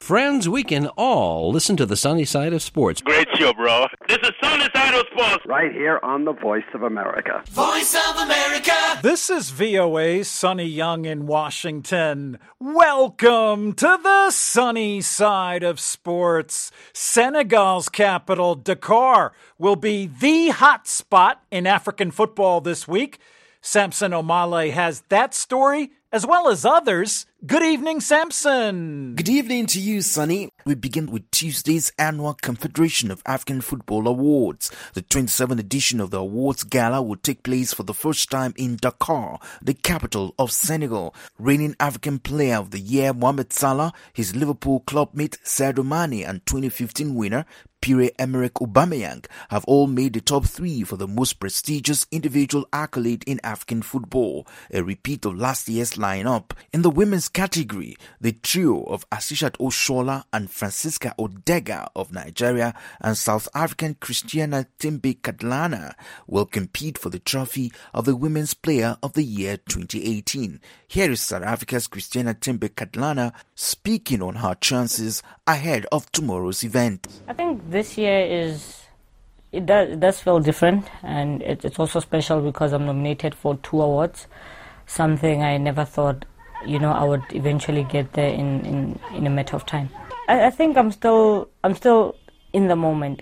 Friends, we can all listen to the sunny side of sports. Great show, bro. This is Sunny Side of Sports. Right here on the Voice of America. Voice of America. This is VOA's Sonny Young in Washington. Welcome to the sunny side of sports. Senegal's capital, Dakar, will be the hot spot in African football this week. Samson Omale has that story as well as others. Good evening, Samson. Good evening to you, Sonny. We begin with Tuesday's annual Confederation of African Football Awards. The 27th edition of the awards gala will take place for the first time in Dakar, the capital of Senegal. Reigning African Player of the Year Mohamed Salah, his Liverpool clubmate Sadio Mane, and 2015 winner Pierre-Emerick Aubameyang have all made the top three for the most prestigious individual accolade in African football, a repeat of last year's lineup. In the women's category, the trio of Asishat Oshola and Francisca Odega of Nigeria and South African Christiana Tembe Kadlana will compete for the trophy of the Women's Player of the Year 2018. Here is South Africa's Christiana Tembe Kadlana speaking on her chances ahead of tomorrow's event. I think this year it does feel different, and it's also special because I'm nominated for 2 awards, something I never thought I would eventually get there in a matter of time. I think I'm still in the moment.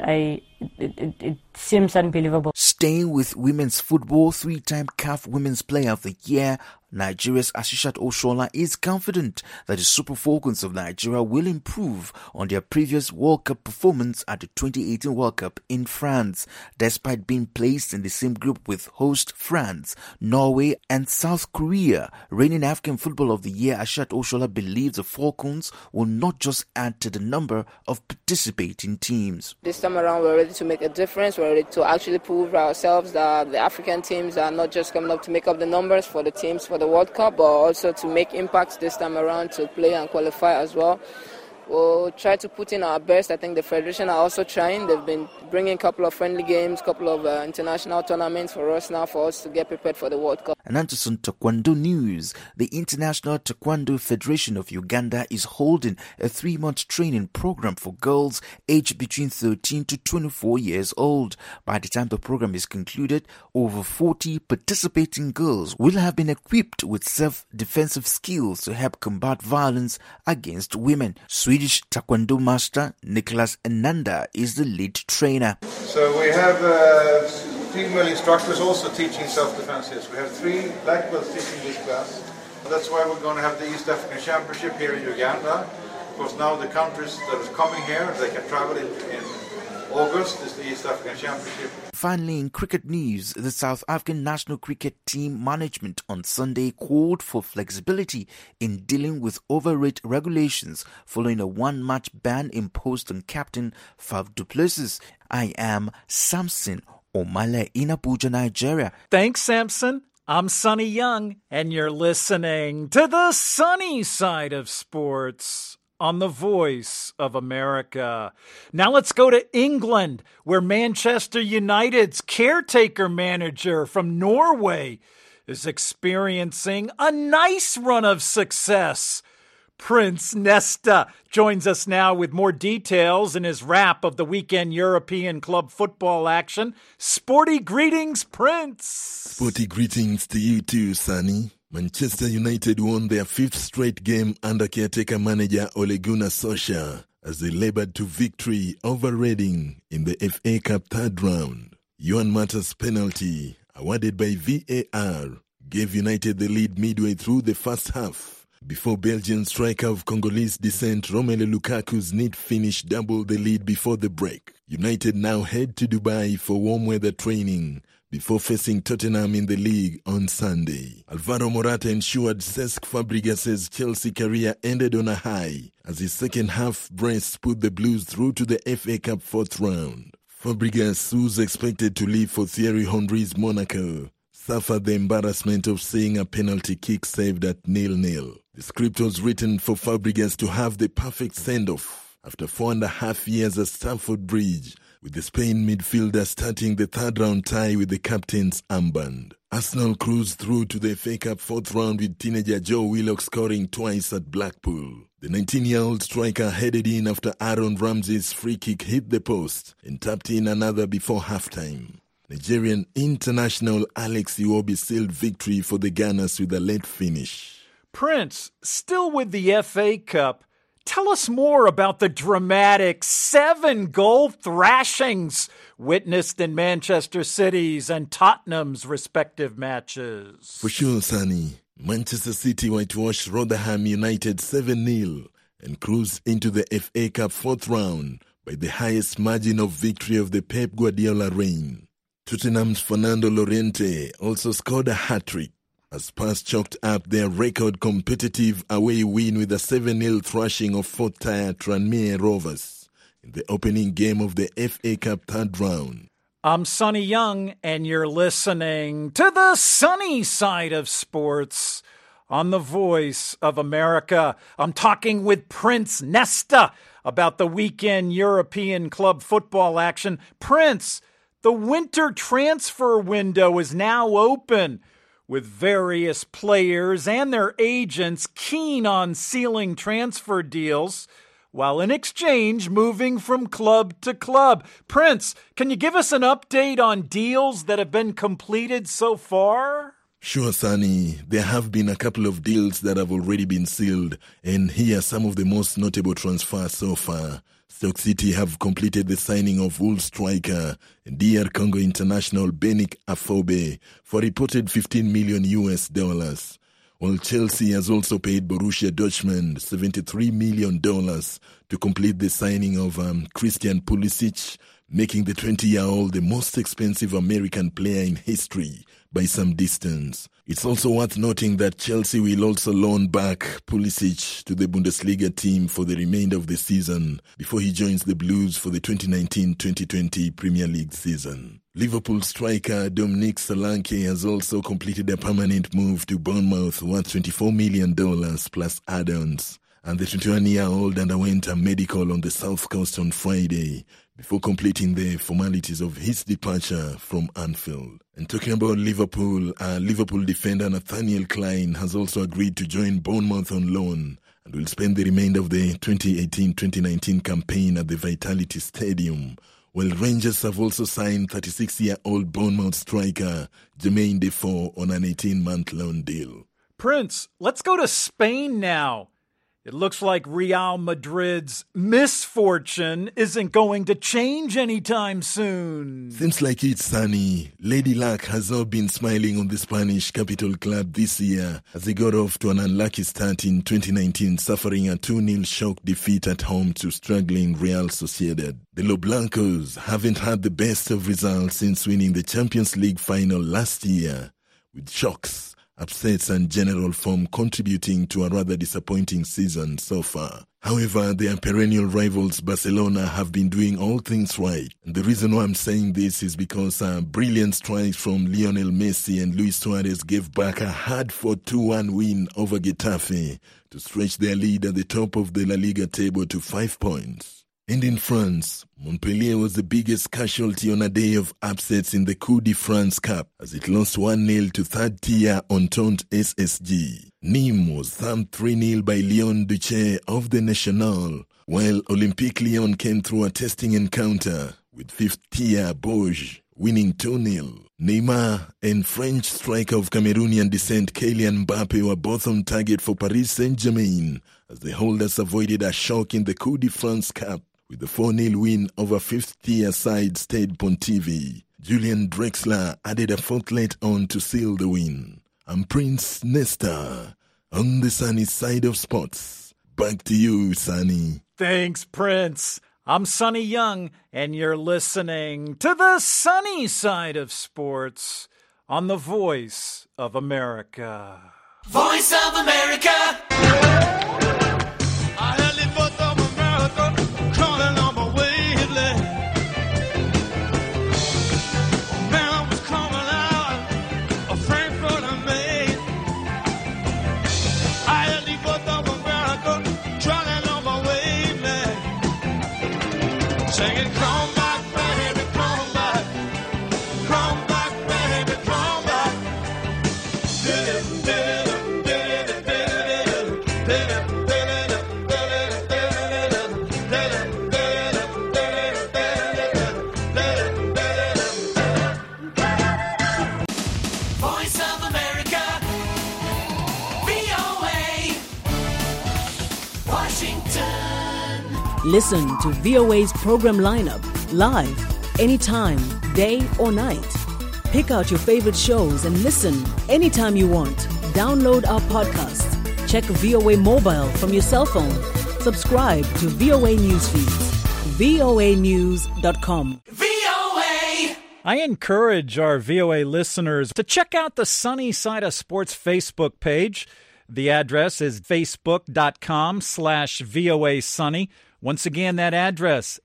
It seems unbelievable. Staying with women's football, 3-time CAF Women's Player of the Year, Nigeria's Asishat Oshola is confident that the Super Falcons of Nigeria will improve on their previous World Cup performance at the 2018 World Cup in France. Despite being placed in the same group with host France, Norway and South Korea, reigning African Football of the Year Asishat Oshola believes the Falcons will not just add to the number of participating teams. This time around we're ready to make a difference. We're ready to actually prove ourselves that the African teams are not just coming up to make up the numbers for the teams for the World Cup, but also to make impacts this time around, to play and qualify as well. We'll try to put in our best. I think the Federation are also trying. They've been bringing a couple of friendly games, a couple of international tournaments for us to get prepared for the World Cup. And on to some Taekwondo news. The International Taekwondo Federation of Uganda is holding a 3-month training program for girls aged between 13 to 24 years old. By the time the program is concluded, over 40 participating girls will have been equipped with self-defensive skills to help combat violence against women. Swedish Taekwondo master Nicholas Ananda is the lead trainer. So we have female instructors also teaching self-defense. We have 3 black belts teaching this class. That's why we're going to have the East African Championship here in Uganda. Because now the countries that are coming here, they can travel in August, is the East African Championship. Finally, in cricket news, the South African national cricket team management on Sunday called for flexibility in dealing with overrate regulations following a 1-match ban imposed on captain Faf du Plessis. I am Samson Omale in Abuja, Nigeria. Thanks, Samson. I'm Sonny Young, and you're listening to the sunny side of sports on the Voice of America. Now let's go to England, where Manchester United's caretaker manager from Norway is experiencing a nice run of success. Prince Nesta joins us now with more details in his wrap of the weekend European club football action. Sporty greetings, Prince. Sporty greetings to you too, Sonny. Manchester United won their 5th straight game under caretaker manager Ole Gunnar Solskjaer as they labored to victory over Reading in the FA Cup 3rd round. Juan Mata's penalty, awarded by VAR, gave United the lead midway through the first half, before Belgian striker of Congolese descent Romelu Lukaku's neat finish doubled the lead before the break. United now head to Dubai for warm weather training before facing Tottenham in the league on Sunday. Alvaro Morata ensured Cesc Fabregas' Chelsea career ended on a high as his second half brace put the Blues through to the FA Cup 4th round. Fabregas, who's expected to leave for Thierry Henry's Monaco, suffered the embarrassment of seeing a penalty kick saved at 0-0. The script was written for Fabregas to have the perfect send-off after 4.5 years at Stamford Bridge, with the Spain midfielder starting the 3rd round tie with the captain's armband. Arsenal cruised through to the FA Cup 4th round with teenager Joe Willock scoring twice at Blackpool. The The 19-year-old striker headed in after Aaron Ramsey's free kick hit the post and tapped in another before halftime. Nigerian international Alex Iwobi sealed victory for the Gunners with a late finish. Prince, still with the FA Cup, tell us more about the dramatic 7-goal thrashings witnessed in Manchester City's and Tottenham's respective matches. For sure, Sonny. Manchester City whitewashed Rotherham United 7-0 and cruised into the FA Cup fourth round by the highest margin of victory of the Pep Guardiola reign. Tottenham's Fernando Llorente also scored a hat-trick as Spurs chalked up their record competitive away win with a 7-0 thrashing of fourth-tier Tranmere Rovers in the opening game of the FA Cup third round. I'm Sonny Young, and you're listening to the sunny side of sports on the Voice of America. I'm talking with Prince Nesta about the weekend European club football action. Prince, the winter transfer window is now open, with various players and their agents keen on sealing transfer deals, while in exchange moving from club to club. Prince, can you give us an update on deals that have been completed so far? Sure, Sonny. There have been a couple of deals that have already been sealed, and here are some of the most notable transfers so far. Stoke City have completed the signing of Wolves striker and DR Congo international Benik Afobe for reported $15 million, while Chelsea has also paid Borussia Dortmund $73 million to complete the signing of Christian Pulisic, making the 20-year-old the most expensive American player in history by some distance. It's also worth noting that Chelsea will also loan back Pulisic to the Bundesliga team for the remainder of the season before he joins the Blues for the 2019-2020 Premier League season. Liverpool striker Dominic Solanke has also completed a permanent move to Bournemouth worth $24 million plus add-ons, and the 21-year-old underwent a medical on the South Coast on Friday before completing the formalities of his departure from Anfield. And talking about Liverpool, Liverpool defender Nathaniel Klein has also agreed to join Bournemouth on loan and will spend the remainder of the 2018-2019 campaign at the Vitality Stadium, while Rangers have also signed 36-year-old Bournemouth striker Jermaine Defoe on an 18-month loan deal. Prince, let's go to Spain now. It looks like Real Madrid's misfortune isn't going to change anytime soon. Seems like it's sunny. Lady Luck has not been smiling on the Spanish capital club this year as they got off to an unlucky start in 2019, suffering a 2-0 shock defeat at home to struggling Real Sociedad. The Los Blancos haven't had the best of results since winning the Champions League final last year, with shocks, upsets and general form contributing to a rather disappointing season so far. However, their perennial rivals Barcelona have been doing all things right. And the reason why I'm saying this is because brilliant strikes from Lionel Messi and Luis Suarez gave back a hard-fought 2-1 win over Getafe to stretch their lead at the top of the La Liga table to 5 points. And in France, Montpellier was the biggest casualty on a day of upsets in the Coupe de France Cup as it lost 1-0 to third-tier Entente SSG. Nîmes was thumped 3-0 by Lyon Duché of the National, while Olympique Lyon came through a testing encounter with fifth-tier Bourges winning 2-0. Neymar and French striker of Cameroonian descent Kylian Mbappe were both on target for Paris Saint-Germain as the holders avoided a shock in the Coupe de France Cup with the 4-0 win over fifth-tier side Stade Pontivy. Julian Drexler added a fourth late on to seal the win. I'm Prince Nesta on the sunny side of sports. Back to you, Sonny. Thanks, Prince. I'm Sonny Young, and you're listening to the sunny side of sports on the Voice of America. Voice of America. Singing, come back, baby, come back. Come back, baby, come back. Did it, did it, did it, did it, did it. Listen to VOA's program lineup live, anytime, day or night. Pick out your favorite shows and listen anytime you want. Download our podcast. Check VOA Mobile from your cell phone. Subscribe to VOA News feeds. voanews.com. I encourage our VOA listeners to check out the Sunny Side of Sports Facebook page. The address is facebook.com/VOA Sunny. Once again, that address,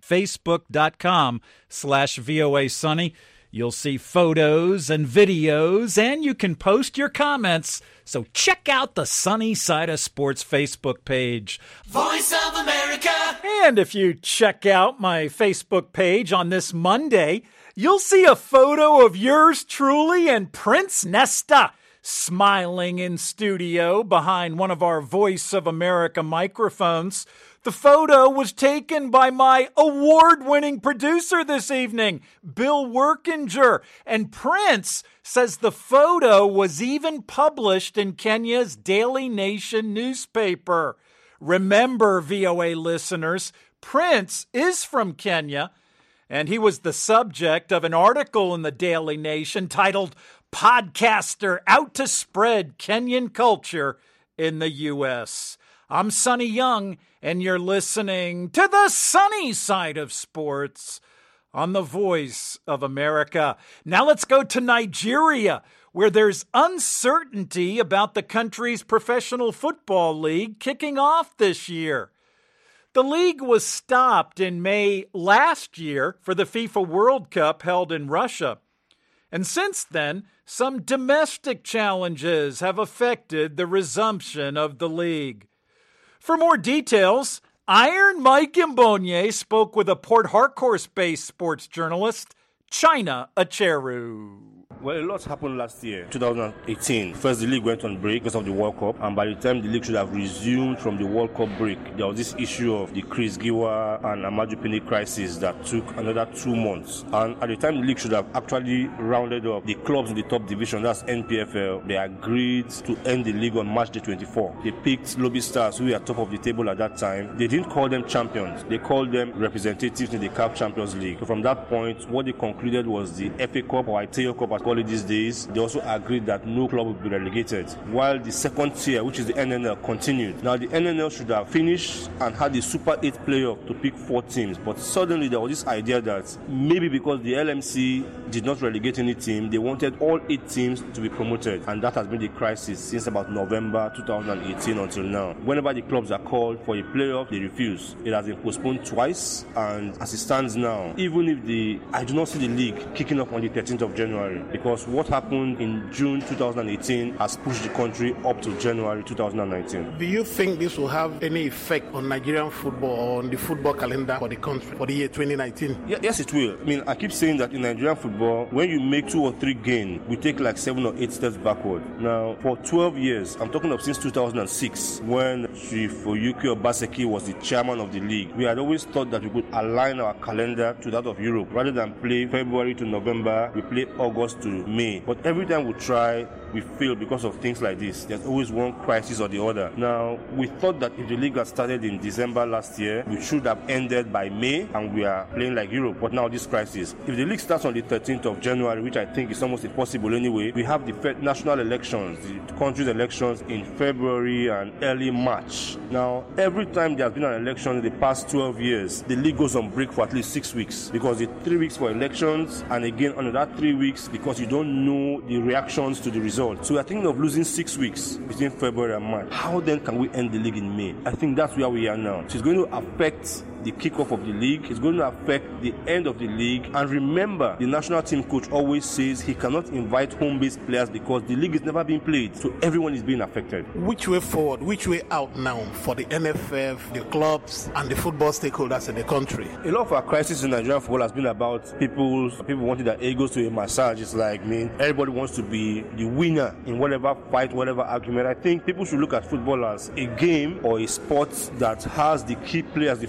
facebook.com/VOA Sunny. You'll see photos and videos, and you can post your comments. So check out the Sunny Side of Sports Facebook page. Voice of America. And if you check out my Facebook page on this Monday, you'll see a photo of yours truly and Prince Nesta smiling in studio behind one of our Voice of America microphones. The photo was taken by my award-winning producer this evening, Bill Workinger, and Prince says the photo was even published in Kenya's Daily Nation newspaper. Remember, VOA listeners, Prince is from Kenya, and he was the subject of an article in the Daily Nation titled "Podcaster Out to Spread Kenyan Culture in the U.S." I'm Sonny Young, and you're listening to the Sunny Side of Sports on the Voice of America. Now let's go to Nigeria, where there's uncertainty about the country's professional football league kicking off this year. The league was stopped in May last year for the FIFA World Cup held in Russia. And since then, some domestic challenges have affected the resumption of the league. For more details, Iron Mike Mbonye spoke with a Port Harcourt-based sports journalist, China Acheru. Well, a lot happened last year, 2018. First, the league went on break because of the World Cup, and by the time the league should have resumed from the World Cup break, there was this issue of the Chris Giwa and Amaju Pinnick crisis that took another 2 months. And at the time the league should have actually rounded up, the clubs in the top division, that's NPFL, they agreed to end the league on March the 24th. They picked Lobby Stars, who were at top of the table at that time. They didn't call them champions. They called them representatives in the CAF Champions League. So from that point, what they concluded was the FA Cup, or Iteo Cup as call it these days. They also agreed that no club would be relegated, while the second tier, which is the NNL, continued. Now the NNL should have finished and had the Super 8 playoff to pick 4 teams, but suddenly there was this idea that maybe because the LMC did not relegate any team, they wanted all 8 teams to be promoted, and that has been the crisis since about November 2018 until now. Whenever the clubs are called for a playoff, they refuse. It has been postponed twice, and as it stands now, even if I do not see the league kicking off on the 13th of January, because what happened in June 2018 has pushed the country up to January 2019. Do you think this will have any effect on Nigerian football or on the football calendar for the country for the year 2019? Yes, it will. I mean, I keep saying that in Nigerian football, when you make 2 or 3 gains, we take like 7 or 8 steps backward. Now, for 12 years, I'm talking of since 2006, when Chief Oyuki Obaseki was the chairman of the league, we had always thought that we could align our calendar to that of Europe. Rather than play February to November, we play August to May. But every time we try, we fail because of things like this. There's always one crisis or the other. Now, we thought that if the league had started in December last year, we should have ended by May, and we are playing like Europe. But now this crisis. If the league starts on the 13th of January, which I think is almost impossible anyway, we have the national elections, the country's elections in February and early March. Now, every time there's been an election in the past 12 years, the league goes on break for at least 6 weeks, because it's 3 weeks for elections, and again another 3 weeks because you don't know the reactions to the result. So we are thinking of losing 6 weeks between February and March. How then can we end the league in May? I think that's where we are now. So it's going to affect the kickoff of the league. It's going to affect the end of the league. And remember, the national team coach always says he cannot invite home-based players because the league is never being played. So everyone is being affected. Which way forward? Which way out now for the NFF, the clubs, and the football stakeholders in the country? A lot of our crisis in Nigerian football has been about people wanting their egos to a massage. It's like, everybody wants to be the winner in whatever fight, whatever argument. I think people should look at football as a game or a sport that has the key players, the footballers,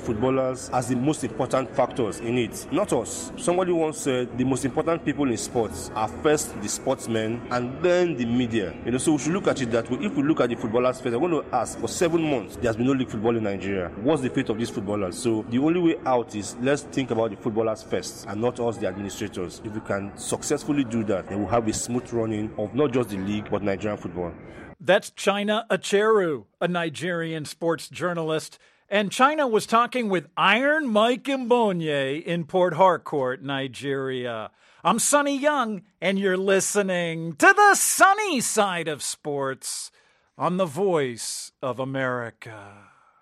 footballers as the most important factors in it, not us. Somebody once said the most important people in sports are first the sportsmen and then the media. So we should look at it that way. If we look at the footballers first, we're going to ask, for 7 months, there has been no league football in Nigeria. What's the fate of these footballers? So the only way out is let's think about the footballers first and not us, the administrators. If we can successfully do that, then we'll have a smooth running of not just the league, but Nigerian football. That's China Acheru, a Nigerian sports journalist. And China was talking with Iron Mike Mbonye in Port Harcourt, Nigeria. I'm Sonny Young, and you're listening to the sunny side of sports on the Voice of America.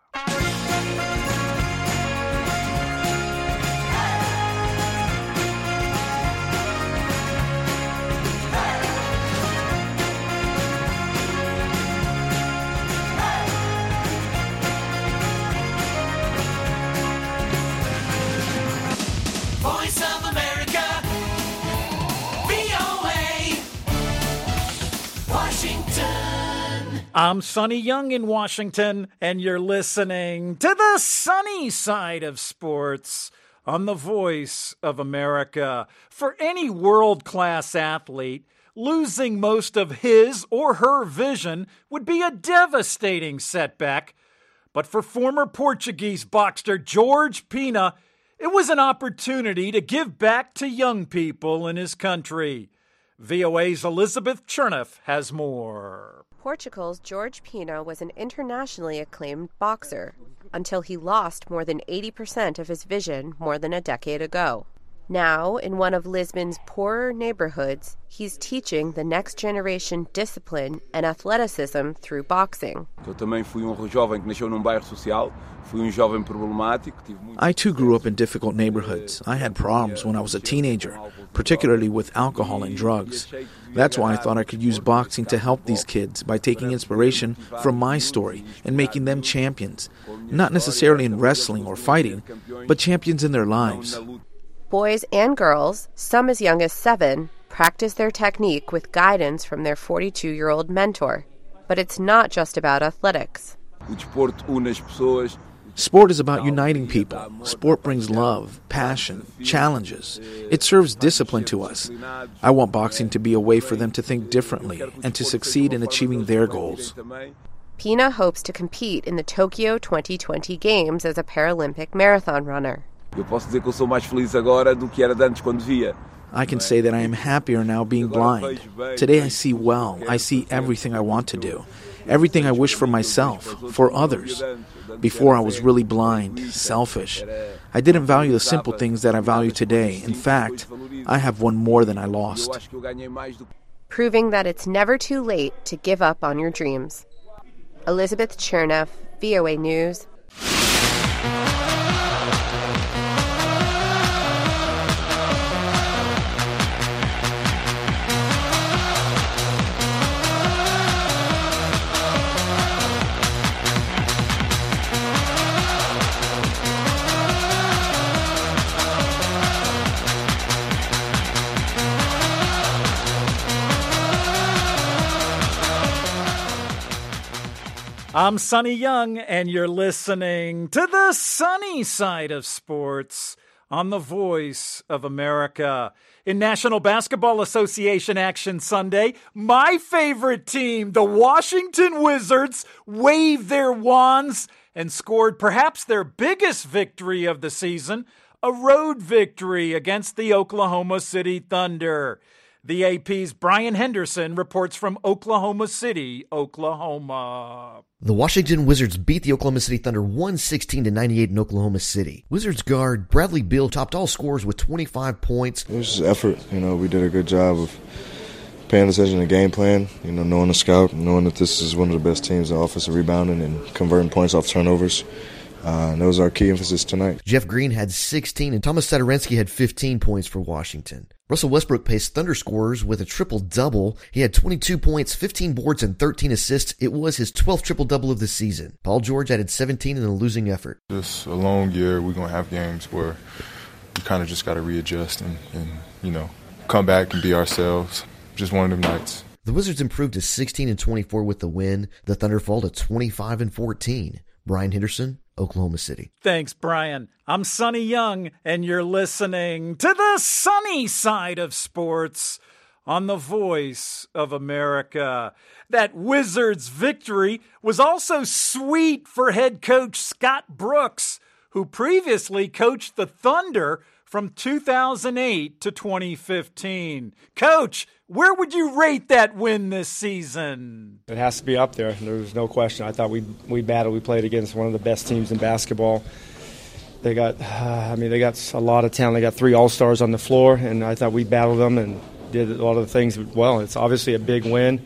Voice of America, VOA, Washington. I'm Sonny Young in Washington, and you're listening to the sunny side of sports on the Voice of America. For any world-class athlete, losing most of his or her vision would be a devastating setback. But for former Portuguese boxer Jorge Pina, it was an opportunity to give back to young people in his country. VOA's Elizabeth Chernoff has more. Portugal's Jorge Pina was an internationally acclaimed boxer until he lost more than 80% of his vision more than a decade ago. Now, in one of Lisbon's poorer neighborhoods, he's teaching the next generation discipline and athleticism through boxing. I too grew up in difficult neighborhoods. I had problems when I was a teenager, particularly with alcohol and drugs. That's why I thought I could use boxing to help these kids by taking inspiration from my story and making them champions. Not necessarily in wrestling or fighting, but champions in their lives. Boys and girls, some as young as 7, practice their technique with guidance from their 42-year-old mentor. But it's not just about athletics. Sport is about uniting people. Sport brings love, passion, challenges. It serves discipline to us. I want boxing to be a way for them to think differently and to succeed in achieving their goals. Pina hopes to compete in the Tokyo 2020 Games as a Paralympic marathon runner. I can say that I am happier now being blind. Today I see well. I see everything I want to do. Everything I wish for myself, for others. Before I was really blind, selfish. I didn't value the simple things that I value today. In fact, I have won more than I lost. Proving that it's never too late to give up on your dreams. Elizabeth Chernoff, VOA News. I'm Sonny Young, and you're listening to the sunny side of sports on the Voice of America. In National Basketball Association action Sunday, my favorite team, the Washington Wizards, waved their wands and scored perhaps their biggest victory of the season, a road victory against the Oklahoma City Thunder. The AP's Brian Henderson reports from Oklahoma City, Oklahoma. The Washington Wizards beat the Oklahoma City Thunder 116-98 in Oklahoma City. Wizards guard Bradley Beal topped all scorers with 25 points. It was just effort. We did a good job of paying attention to game plan, knowing the scout, knowing that this is one of the best teams in offensive rebounding and converting points off turnovers. That was our key emphasis tonight. Jeff Green had 16 and Thomas Satoransky had 15 points for Washington. Russell Westbrook paced Thunder scorers with a triple-double. He had 22 points, 15 boards, and 13 assists. It was his 12th triple-double of the season. Paul George added 17 in a losing effort. Just a long year. We're going to have games where we kind of just got to readjust and come back and be ourselves. Just one of them nights. The Wizards improved to 16-24 with the win. The Thunder fall to 25-14. Brian Henderson, Oklahoma City. Thanks, Brian. I'm Sonny Young, and you're listening to the sunny side of sports on the Voice of America. That Wizards victory was also sweet for head coach Scott Brooks, who previously coached the Thunder from 2008 to 2015. Coach, where would you rate that win this season? It has to be up there. There's no question. I thought we battled. We played against one of the best teams in basketball. They got a lot of talent. They got 3 All-Stars on the floor, and I thought we battled them and did a lot of the things well. It's obviously a big win.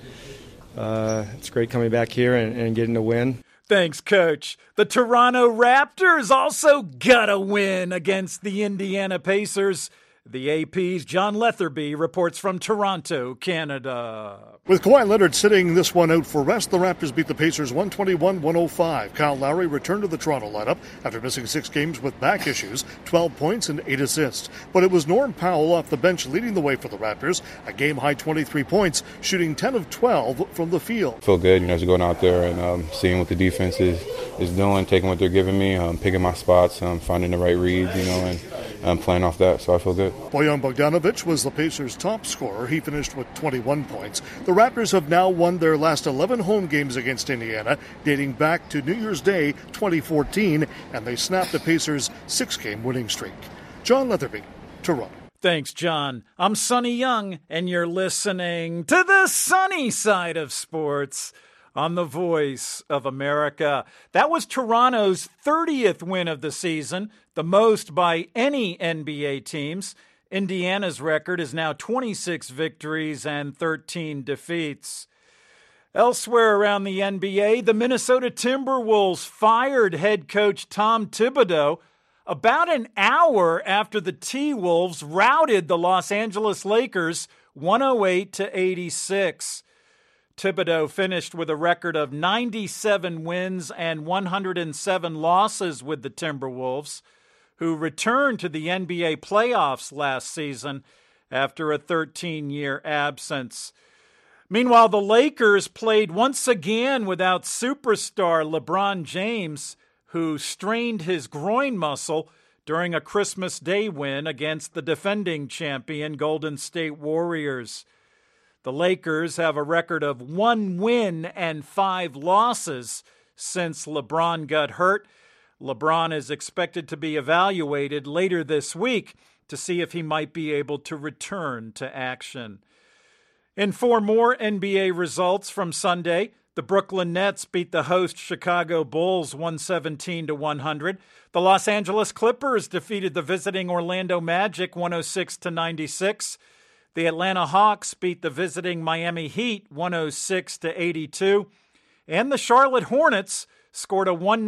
It's great coming back here and getting a win. Thanks, Coach. The Toronto Raptors also got a win against the Indiana Pacers. The AP's John Letherby reports from Toronto, Canada. With Kawhi Leonard sitting this one out for rest, the Raptors beat the Pacers 121-105. Kyle Lowry returned to the Toronto lineup after missing 6 games with back issues, 12 points and 8 assists. But it was Norm Powell off the bench leading the way for the Raptors, a game-high 23 points, shooting 10 of 12 from the field. I feel good, just going out there and seeing what the defense is doing, taking what they're giving me, picking my spots, finding the right reads, and playing off that, so I feel good. Bojan Bogdanovic was the Pacers' top scorer. He finished with 21 points. The Raptors have now won their last 11 home games against Indiana, dating back to New Year's Day 2014, and they snapped the Pacers' 6-game winning streak. John Letherby, Toronto. Thanks, John. I'm Sonny Young, and you're listening to the sunny side of sports on the Voice of America. That was Toronto's 30th win of the season, the most by any NBA teams. Indiana's record is now 26 victories and 13 defeats. Elsewhere around the NBA, the Minnesota Timberwolves fired head coach Tom Thibodeau about an hour after the T-Wolves routed the Los Angeles Lakers 108-86. Thibodeau finished with a record of 97 wins and 107 losses with the Timberwolves, who returned to the NBA playoffs last season after a 13-year absence. Meanwhile, the Lakers played once again without superstar LeBron James, who strained his groin muscle during a Christmas Day win against the defending champion Golden State Warriors. The Lakers have a record of 1 win and 5 losses since LeBron got hurt. LeBron is expected to be evaluated later this week to see if he might be able to return to action. In 4 more NBA results from Sunday, the Brooklyn Nets beat the host Chicago Bulls 117-100. The Los Angeles Clippers defeated the visiting Orlando Magic 106-96. The Atlanta Hawks beat the visiting Miami Heat 106-82. And the Charlotte Hornets scored a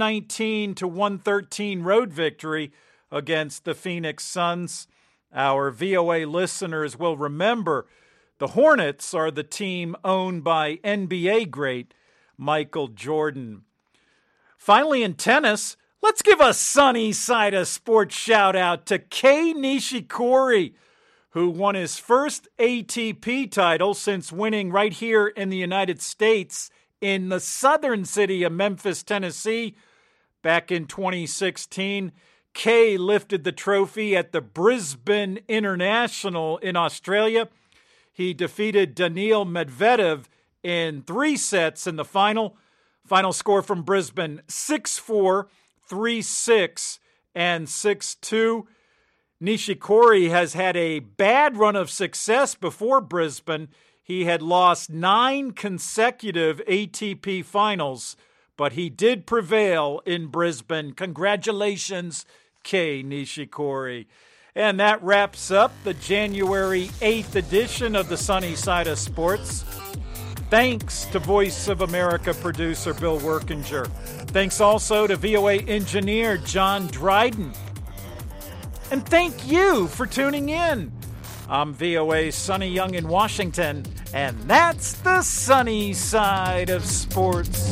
119-113 road victory against the Phoenix Suns. Our VOA listeners will remember the Hornets are the team owned by NBA great Michael Jordan. Finally, in tennis, let's give a sunny side of sports shout-out to Kei Nishikori, who won his first ATP title since winning right here in the United States in the southern city of Memphis, Tennessee. Back in 2016, Kei lifted the trophy at the Brisbane International in Australia. He defeated Daniil Medvedev in 3 sets in the final. Final score from Brisbane, 6-4, 3-6, and 6-2. Nishikori has had a bad run of success before Brisbane. He had lost 9 consecutive ATP finals, but he did prevail in Brisbane. Congratulations, Kei Nishikori. And that wraps up the January 8th edition of the Sunny Side of Sports. Thanks to Voice of America producer Bill Workinger. Thanks also to VOA engineer John Dryden. And thank you for tuning in. I'm VOA's Sonny Young in Washington, and that's the Sunny Side of Sports.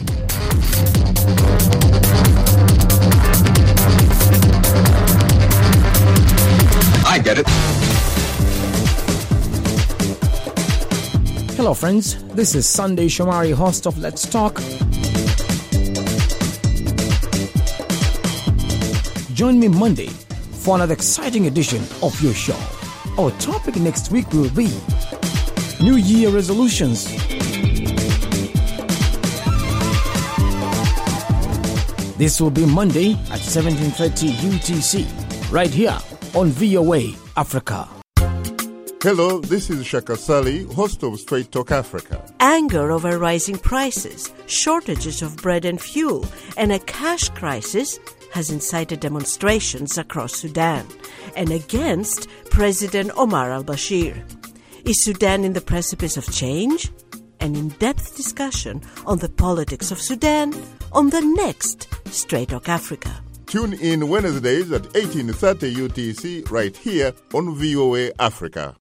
I get it. Hello, friends. This is Sunday Shomari, host of Let's Talk. Join me Monday for another exciting edition of your show. Our topic next week will be New Year resolutions. This will be Monday at 17:30 UTC, right here on VOA Africa. Hello, this is Shaka Sali, host of Straight Talk Africa. Anger over rising prices, shortages of bread and fuel, and a cash crisis has incited demonstrations across Sudan and against President Omar al-Bashir. Is Sudan in the precipice of change? An in-depth discussion on the politics of Sudan on the next Straight Talk Africa. Tune in Wednesdays at 18:30 UTC right here on VOA Africa.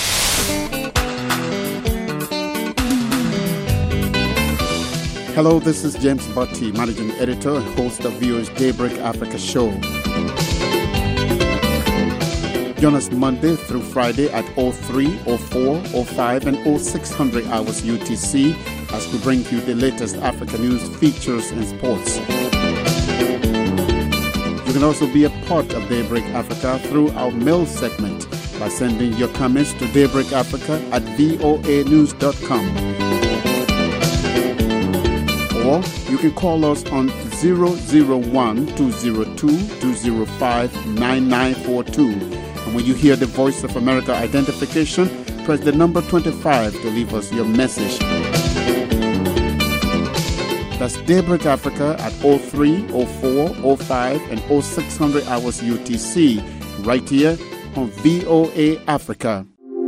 Hello, this is James Botti, Managing Editor and host of VOA's Daybreak Africa show. Join us Monday through Friday at 03, 04, 05, and 0600 hours UTC as we bring you the latest Africa news, features, and sports. You can also be a part of Daybreak Africa through our mail segment by sending your comments to daybreakafrica@voanews.com. Or you can call us on 001-202-205-9942. And when you hear the Voice of America identification, press the number 25 to leave us your message. That's Daybreak Africa at 03, 04, 05, and 0600 hours UTC, right here on VOA Africa.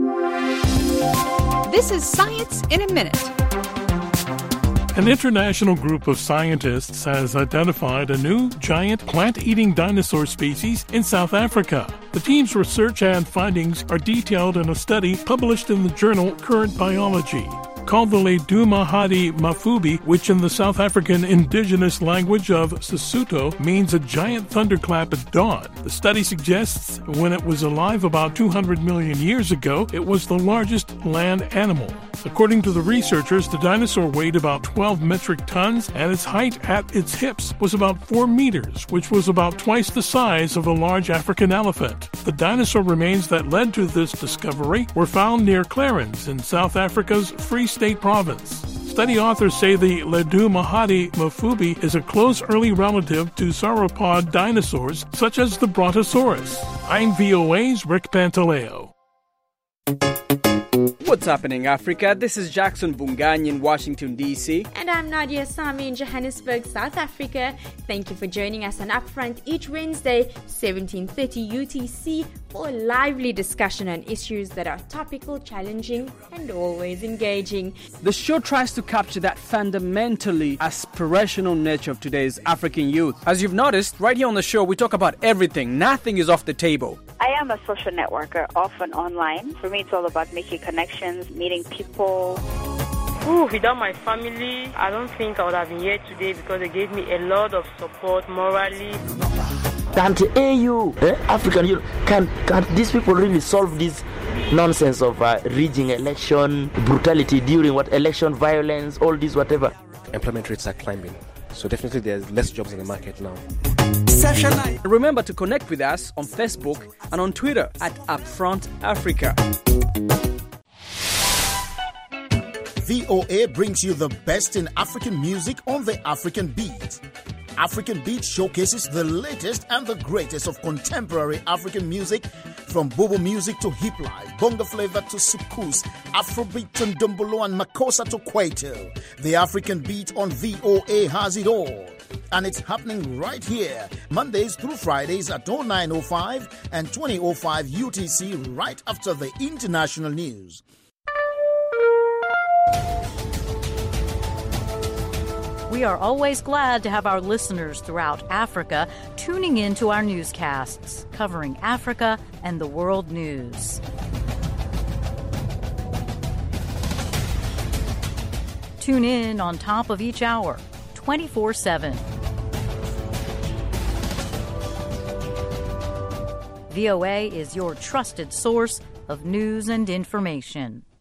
This is Science in a Minute. An international group of scientists has identified a new giant plant-eating dinosaur species in South Africa. The team's research and findings are detailed in a study published in the journal Current Biology. Called the Ledumahadi Mafubi, which in the South African indigenous language of Sesotho means a giant thunderclap at dawn. The study suggests when it was alive about 200 million years ago, it was the largest land animal. According to the researchers, the dinosaur weighed about 12 metric tons, and its height at its hips was about 4 meters, which was about twice the size of a large African elephant. The dinosaur remains that led to this discovery were found near Clarens in South Africa's Free State Province. Study authors say the Ledumahadi Mafubi is a close early relative to sauropod dinosaurs such as the Brontosaurus. I'm VOA's Rick Pantaleo. What's happening, Africa? This is Jackson Bungany in Washington, D.C. And I'm Nadia Sami in Johannesburg, South Africa. Thank you for joining us on Upfront each Wednesday, 17:30 UTC, for a lively discussion on issues that are topical, challenging, and always engaging. The show tries to capture that fundamentally aspirational nature of today's African youth. As you've noticed, right here on the show, we talk about everything. Nothing is off the table. I am a social networker, often online. For me, it's all about making connections, meeting people. Without my family, I don't think I would have been here today because they gave me a lot of support morally. Can't African youth, can these people really solve this nonsense of rigging election, brutality during election violence, all this whatever? Employment rates are climbing, so definitely there's less jobs in the market now. Remember to connect with us on Facebook and on Twitter at Upfront Africa. VOA brings you the best in African music on the African Beat. African Beat showcases the latest and the greatest of contemporary African music, from Bobo music to hip life, bongo flavor to soukous, Afrobeat to ndombolo and makossa to kwaito. The African Beat on VOA has it all. And it's happening right here, Mondays through Fridays at 09:05 and 20:05 UTC, right after the international news. We are always glad to have our listeners throughout Africa tuning in to our newscasts, covering Africa and the world news. Tune in on top of each hour, 24/7. VOA is your trusted source of news and information.